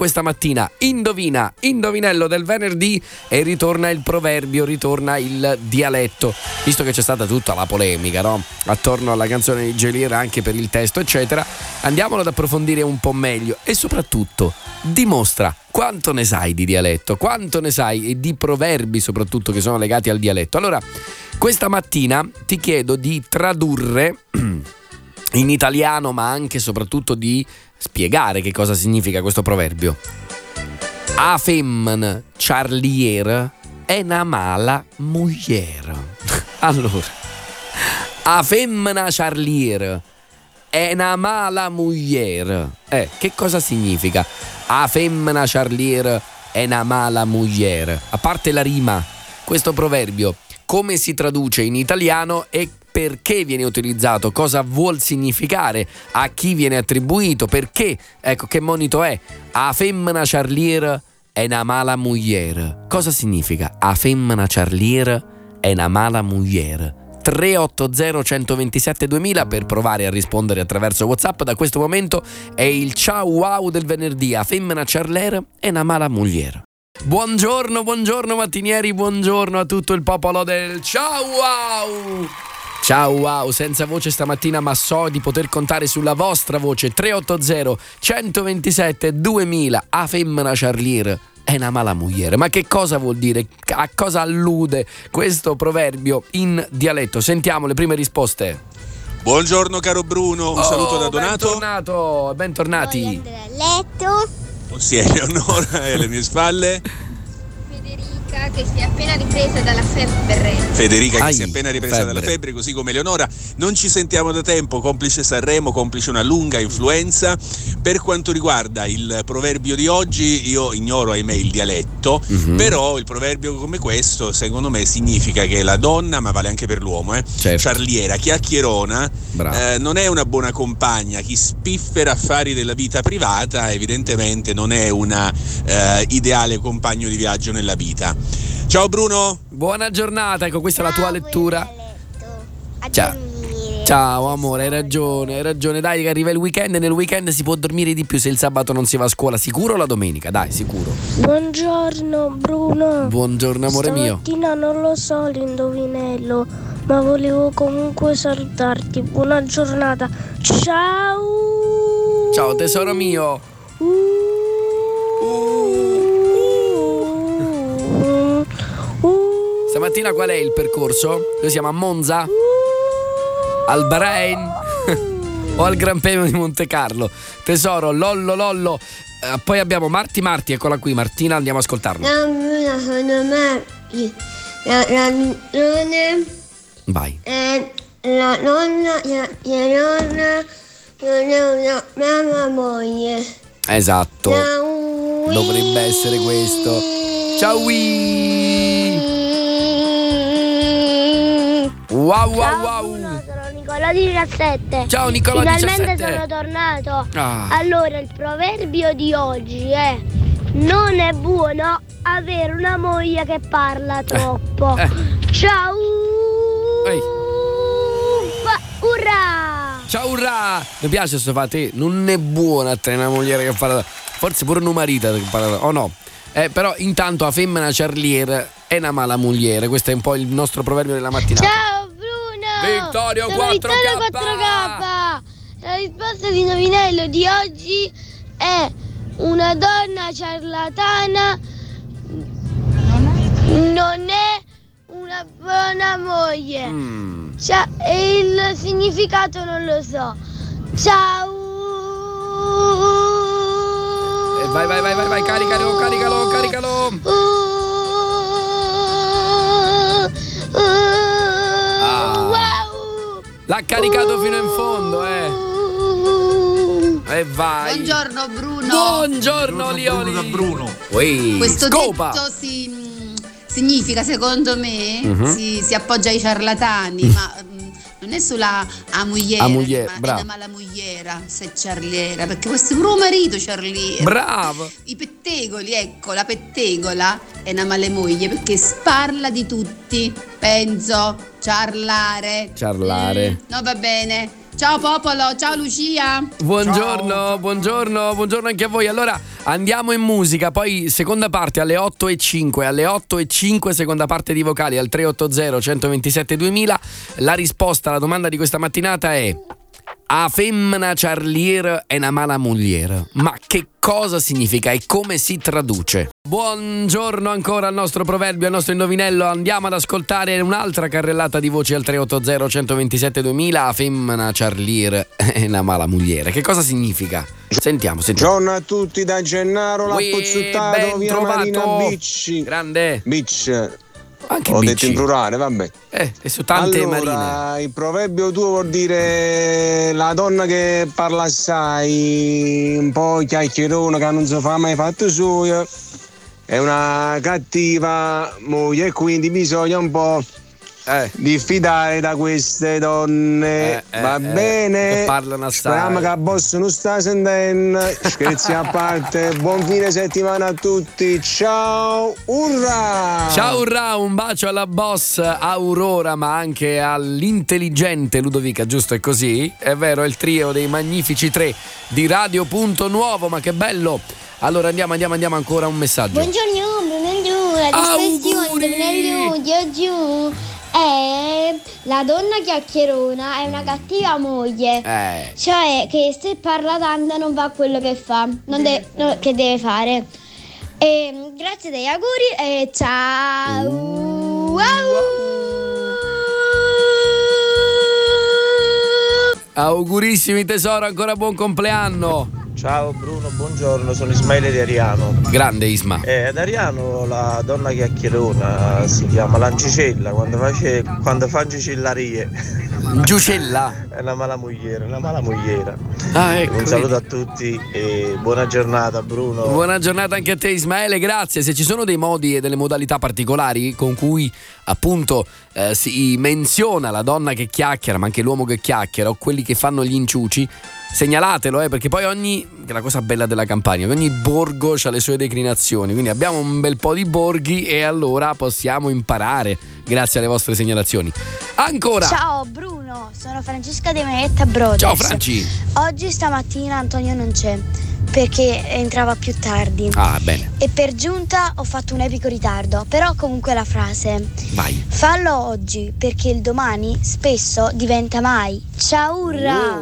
questa mattina indovinello del venerdì e ritorna il proverbio, ritorna il dialetto, visto che c'è stata tutta la polemica, no? Attorno alla canzone di Geolier, anche per il testo eccetera. Andiamolo ad approfondire un po' meglio e soprattutto dimostra quanto ne sai di dialetto, quanto ne sai e di proverbi soprattutto che sono legati al dialetto. Allora, questa mattina ti chiedo di tradurre in italiano, ma anche e soprattutto di spiegare che cosa significa questo proverbio. A femmina charlier è una mala muglier. Allora, a femmina charlier è una mala muglier. Che cosa significa? A femmina charlier è una mala muglier. A parte la rima, questo proverbio come si traduce in italiano e perché viene utilizzato, cosa vuol significare, a chi viene attribuito, perché, ecco, che monito è. A femmina charlier è una mala muglier. Cosa significa? A femmina charlier è una mala muglier. 380 127 2000 per provare a rispondere attraverso WhatsApp. Da questo momento è il ciao wow del venerdì. A femmina charlier è una mala muglier. Buongiorno mattinieri, buongiorno a tutto il popolo del ciao wow. Ciao wow, senza voce stamattina, ma so di poter contare sulla vostra voce. 380 127 2000. A femmina charlier è una mala mugliere. Ma che cosa vuol dire? A cosa allude questo proverbio in dialetto? Sentiamo le prime risposte. Buongiorno caro Bruno, un saluto da Donato. Bentornati. Voglio andare a letto. Sì, Eleonora è alle mie spalle. Federica che si è appena ripresa dalla febbre. Così come Eleonora. Non ci sentiamo da tempo, complice Sanremo, complice una lunga influenza. Per quanto riguarda il proverbio di oggi, io ignoro ahimè il dialetto, però il proverbio come questo secondo me significa che la donna, ma vale anche per l'uomo, certo, charliera, chiacchierona, non è una buona compagna. Chi spiffera affari della vita privata evidentemente non è una ideale compagno di viaggio nella vita. Ciao Bruno. Buona giornata, ecco questa è la tua lettura. Ciao. Ciao amore, hai ragione, dai che arriva il weekend e nel weekend si può dormire di più se il sabato non si va a scuola, sicuro, o la domenica, dai, sicuro. Buongiorno Bruno. Buongiorno amore mio. Stamattina non lo so l'indovinello, ma volevo comunque salutarti. Buona giornata. Ciao. Ciao tesoro mio. Stamattina qual è il percorso? Noi siamo a Monza? Al Bahrain? O al Gran Premio di Monte Carlo? Tesoro, lollo. Poi abbiamo Marti, eccola qui, Martina, andiamo a ascoltarla. Vai. La nonna non è una moglie. Esatto. Dovrebbe essere questo. Ciao. Wow. Sono Nicolò di 17. Ciao Nicolò di 17. Finalmente sono tornato. Allora, il proverbio di oggi è: non è buono avere una moglie che parla troppo. Ciao. Urrà. Ciao urrà. Mi piace questo fate. Non è buono a tenere una moglie che parla. Forse pure una marita che parla. Oh no. Però intanto a femmina charlier è una mala mugliere. Questo è un po' il nostro proverbio della mattinata. Ciao Bruno. Vittorio 4K. Vittorio 4K. La risposta di indovinello di oggi è: una donna ciarlatana non è una buona moglie. E il significato non lo so. Ciao. Vai, caricalo. Wow. L'ha caricato fino in fondo, E vai. Buongiorno Bruno. Buongiorno Lioli. Da Bruno. Questo scopa. detto significa, secondo me, si appoggia ai ciarlatani, ma non è solo a mugliera, ma è una mala mugliera, se ciarliera, perché questo pure un marito ciarliera. Bravo. I pettegoli, ecco, la pettegola è una mala moglie perché parla di tutti, penso, ciarlare. Ciarlare. No, va bene. Ciao popolo, ciao Lucia. Buongiorno anche a voi. Allora andiamo in musica, poi seconda parte alle 8:05, seconda parte di vocali al 380 127 2000. La risposta alla domanda di questa mattinata è: a femmina charlier è una mala muglier. Ma che cosa significa e come si traduce? Buongiorno ancora al nostro proverbio, al nostro indovinello. Andiamo ad ascoltare un'altra carrellata di voci al 380 127 2000. A femmina charlier è una mala mugliere. Che cosa significa? Sentiamo. Buongiorno a tutti da Gennaro, la Pozzuttato, ben via trovato. Marina Bicci. Grande. Beach. Anche Ho bici. detto in plurale, vabbè. E su tante allora, marine. il proverbio tuo vuol dire la donna che parla assai, un po' chiacchierona, che non si fa mai fatto suo, è una cattiva moglie e quindi bisogna un po' diffidare da queste donne. Va bene? Che parlano assai. Speriamo che a boss non sta sentendo. Scherzi a parte, buon fine settimana a tutti. Ciao, urra! Ciao urra, un bacio alla boss Aurora, ma anche all'intelligente Ludovica, giusto? È così? È vero, è il trio dei magnifici 3 di Radio Punto Nuovo, ma che bello! Allora andiamo ancora un messaggio. Buongiorno, la risposta di oggi è la donna chiacchierona è una cattiva moglie. Cioè che se parla tanto non fa quello che fa, che deve fare. Grazie degli auguri e ciao. Augurissimi tesoro, ancora buon compleanno. Ciao Bruno, buongiorno, sono Ismaele di Ariano. Grande Isma. Ad Ariano la donna chiacchierona si chiama l'Ancicella, quando fa giucellarie. Giucella? È una mala mogliera. Ecco. Un saluto a tutti e buona giornata Bruno. Buona giornata anche a te Ismaele, grazie. Se ci sono dei modi e delle modalità particolari con cui appunto si menziona la donna che chiacchiera, ma anche l'uomo che chiacchiera, o quelli che fanno gli inciuci, segnalatelo, perché poi che è la cosa bella della Campania, ogni borgo ha le sue declinazioni, quindi abbiamo un bel po' di borghi e allora possiamo imparare grazie alle vostre segnalazioni. Ancora. Ciao Bruno, sono Francesca De Maietta Brothers. Ciao Franci. Oggi stamattina Antonio non c'è perché entrava più tardi. Bene. E per giunta ho fatto un epico ritardo, però comunque la frase. Vai. Fallo oggi perché il domani spesso diventa mai. Ciao urra.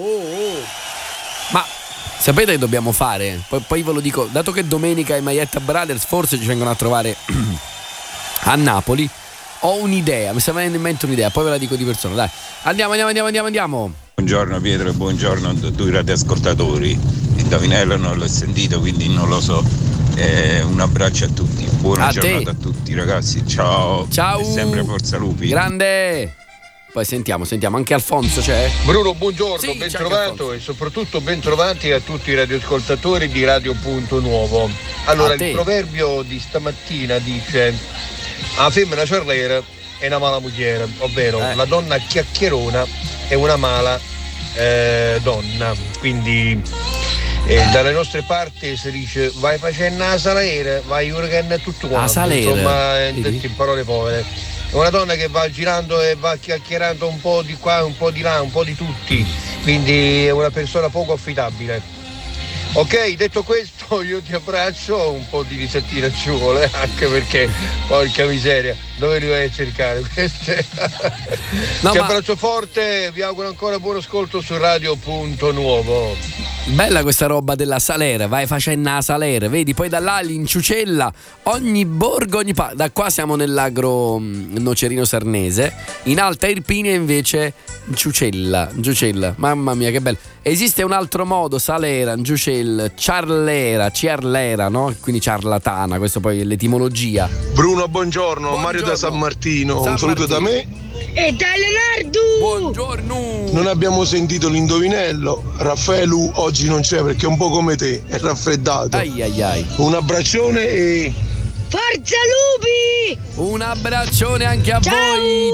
Ma sapete che dobbiamo fare? Poi ve lo dico, dato che domenica i Maietta Brothers forse ci vengono a trovare a Napoli, ho un'idea, mi sta venendo in mente un'idea, poi ve la dico di persona, dai. Andiamo. Buongiorno Pietro e buongiorno a tutti i radioascoltatori. Il indovinello non l'ho sentito, quindi non lo so. Un abbraccio a tutti, buona giornata a tutti ragazzi, ciao. E sempre forza lupi. Grande. Poi sentiamo anche Alfonso c'è? Bruno, buongiorno, sì, ben trovato e soprattutto ben trovati a tutti i radioascoltatori di Radio Punto Nuovo. Allora, il proverbio di stamattina dice: la femmina ciarlera è una mala mugliera, ovvero la donna chiacchierona è una mala donna. Quindi dalle nostre parti si dice vai facendo la salera, vai urgando tutto quanto, insomma, in parole povere. È una donna che va girando e va chiacchierando un po' di qua, un po' di là, un po' di tutti, quindi è una persona poco affidabile. Ok, detto questo io ti abbraccio, un po' di risettina ci vuole, anche perché porca miseria, dove li vai a cercare queste? Ti abbraccio forte, vi auguro ancora buon ascolto su Radio Punto Nuovo. Bella questa roba della salera, vai facendo la salera, vedi, poi da là l'inciucella, ogni borgo, da qua siamo nell'agro nocerino sarnese, in Alta Irpinia invece giucella, mamma mia che bello. Esiste un altro modo, salera, giucella, ciarlera, no? Quindi ciarlatana, questo poi è l'etimologia. Bruno, buongiorno. Mario da San Martino, un saluto da me. E da Leonardo! Buongiorno! Non abbiamo sentito l'indovinello. Raffaelu oggi non c'è perché è un po' come te, è raffreddato. Ai. Un abbraccione e... Forza lupi! Un abbraccione anche a voi!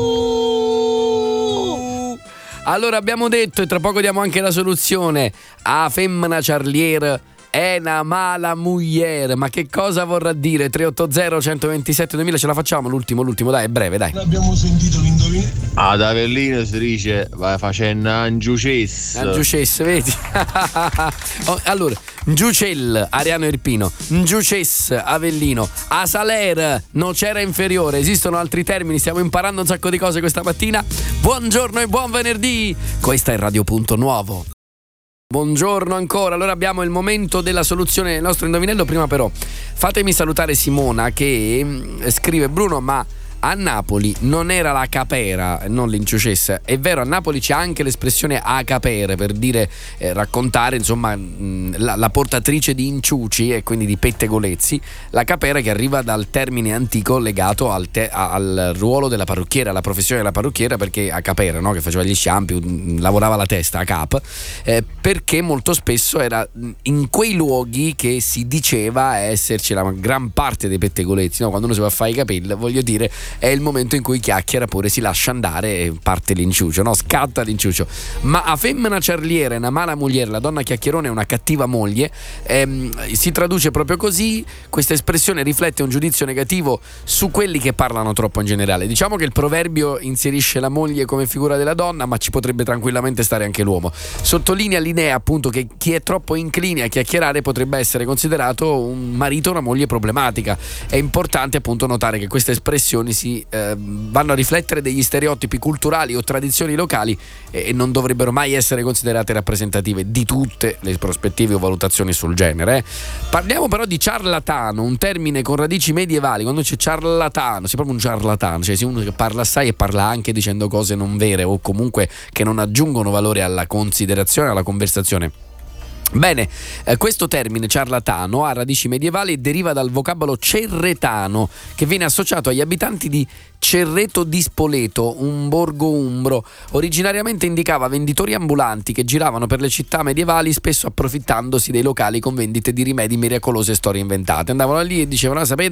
Ciao! Allora abbiamo detto, e tra poco diamo anche la soluzione, a femmina ciarlier è una mala mugliere. Ma che cosa vorrà dire? 380 127 2000, ce la facciamo? L'ultimo, dai, è breve, dai. Abbiamo sentito l'indovinello. Ad Avellino si dice vai facendo Angiucess, vedi? Allora, Giucel, Ariano Irpino, Giucess, Avellino, a Saler, Nocera Inferiore. Esistono altri termini, stiamo imparando un sacco di cose questa mattina. Buongiorno e buon venerdì. Questa è Radio Punto Nuovo. Buongiorno ancora, allora abbiamo il momento della soluzione del nostro indovinello. Prima però fatemi salutare Simona che scrive: Bruno, ma a Napoli non era la capera, non l'inciucessa. È vero, a Napoli c'è anche l'espressione a capere per dire raccontare, insomma, la portatrice di inciuci e quindi di pettegolezzi. La capera che arriva dal termine antico legato al ruolo della parrucchiera, alla professione della parrucchiera, perché a capera, no? Che faceva gli sciampi, lavorava la testa a cap, perché molto spesso era in quei luoghi che si diceva esserci la gran parte dei pettegolezzi, no? Quando uno si va a fare i capelli, voglio dire, è il momento in cui chiacchiera pure, si lascia andare e parte l'inciucio, no? Scatta l'inciucio. Ma a femmina ciarliera è una mala mugliere, la donna chiacchierone è una cattiva moglie, si traduce proprio così. Questa espressione riflette un giudizio negativo su quelli che parlano troppo in generale. Diciamo che il proverbio inserisce la moglie come figura della donna, ma ci potrebbe tranquillamente stare anche l'uomo. Sottolinea l'idea appunto che chi è troppo incline a chiacchierare potrebbe essere considerato un marito o una moglie problematica. È importante appunto notare che queste espressioni vanno a riflettere degli stereotipi culturali o tradizioni locali e non dovrebbero mai essere considerate rappresentative di tutte le prospettive o valutazioni sul genere. Parliamo però di ciarlatano, un termine con radici medievali. Quando c'è ciarlatano, sei proprio un ciarlatano, cioè sei uno che parla assai e parla anche dicendo cose non vere o comunque che non aggiungono valore alla considerazione, alla conversazione. Bene, questo termine ciarlatano ha radici medievali e deriva dal vocabolo cerretano, che viene associato agli abitanti di Cerreto di Spoleto, un borgo umbro. Originariamente indicava venditori ambulanti che giravano per le città medievali, spesso approfittandosi dei locali con vendite di rimedi miracolosi e storie inventate. Andavano lì e dicevano: sapete,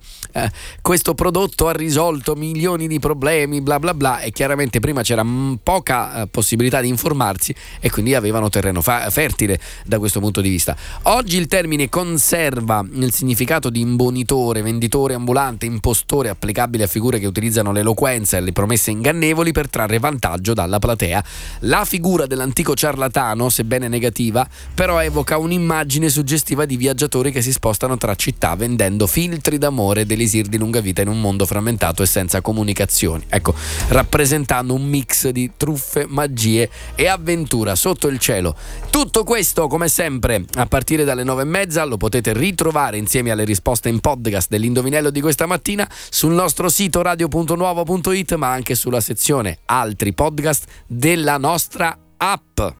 questo prodotto ha risolto milioni di problemi, bla bla bla, e chiaramente prima c'era poca possibilità di informarsi e quindi avevano terreno fertile da questo punto di vista. Oggi il termine conserva il significato di imbonitore, venditore ambulante, impostore, applicabile a figure che utilizzano l'eloquenza e le promesse ingannevoli per trarre vantaggio dalla platea. La figura dell'antico ciarlatano, sebbene negativa, però evoca un'immagine suggestiva di viaggiatori che si spostano tra città vendendo filtri d'amore e delisir di lunga vita in un mondo frammentato e senza comunicazioni. Ecco, rappresentando un mix di truffe, magie e avventura sotto il cielo. Tutto questo, come sempre, a partire dalle 9:30 lo potete ritrovare insieme alle risposte in podcast dell'indovinello di questa mattina sul nostro sito radio.nuovo.it, ma anche sulla sezione altri podcast della nostra app.